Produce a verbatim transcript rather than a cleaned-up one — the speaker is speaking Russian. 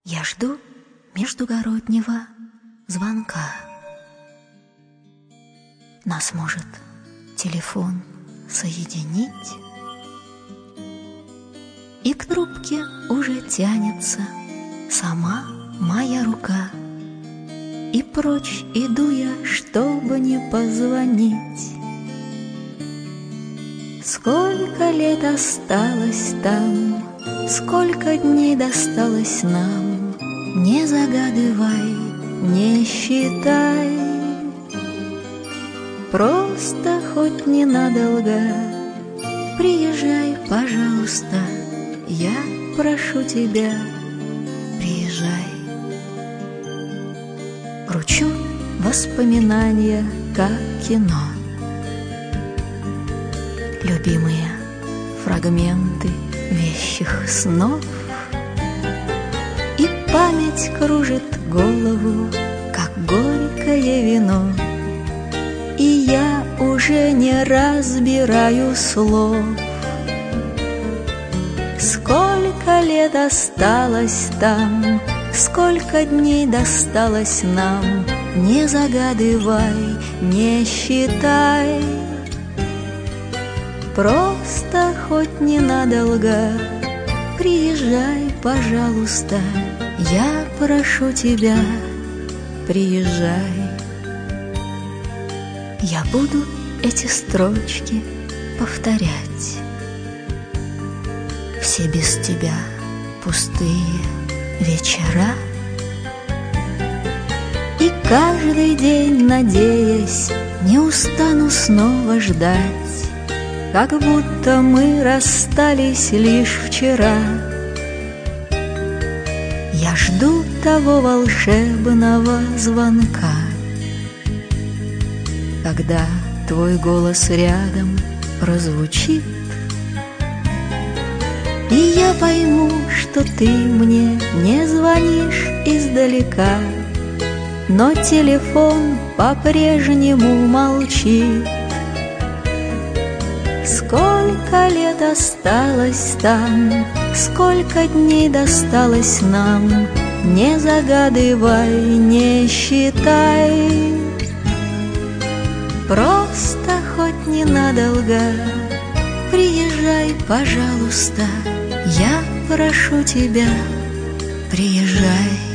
Я жду междугороднего звонка. Нас может телефон соединить, и к трубке уже тянется сама моя рука. И прочь иду я, чтобы не позвонить. Сколько лет осталось там, сколько дней досталось нам, не загадывай, не считай. Просто хоть ненадолго приезжай, пожалуйста, я прошу тебя, приезжай. Кручу воспоминания, как кино, любимые фрагменты вещих снов, и память кружит голову, как горькое вино, и я уже не разбираю слов. Сколько лет осталось там, сколько дней досталось нам, не загадывай, не считай. Просто хоть ненадолго приезжай, пожалуйста, я прошу тебя, приезжай. Я буду эти строчки повторять, все без тебя пустые вечера, и каждый день, надеясь, не устану снова ждать, как будто мы расстались лишь вчера. Я жду того волшебного звонка, когда твой голос рядом прозвучит, и я пойму, что ты мне не звонишь издалека, но телефон по-прежнему молчит. Сколько лет осталось там, сколько дней досталось нам, не загадывай, не считай. Просто хоть ненадолго приезжай, пожалуйста, я прошу тебя, приезжай.